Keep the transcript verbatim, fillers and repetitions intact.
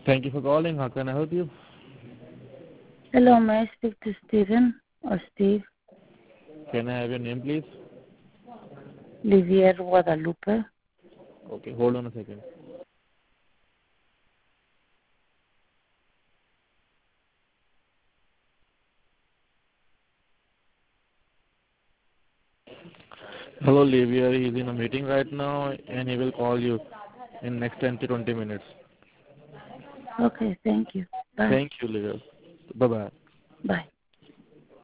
Thank you for calling. How can I help you? Hello, may I speak to Stephen or Steve? Can I have your name, please? Livier Guadalupe. Okay, hold on a second. Hello, Livier. He's in a meeting right now, and he will call you in next ten to twenty minutes. Okay, thank you. Bye. Thank you, Livier. Bye-bye. Bye.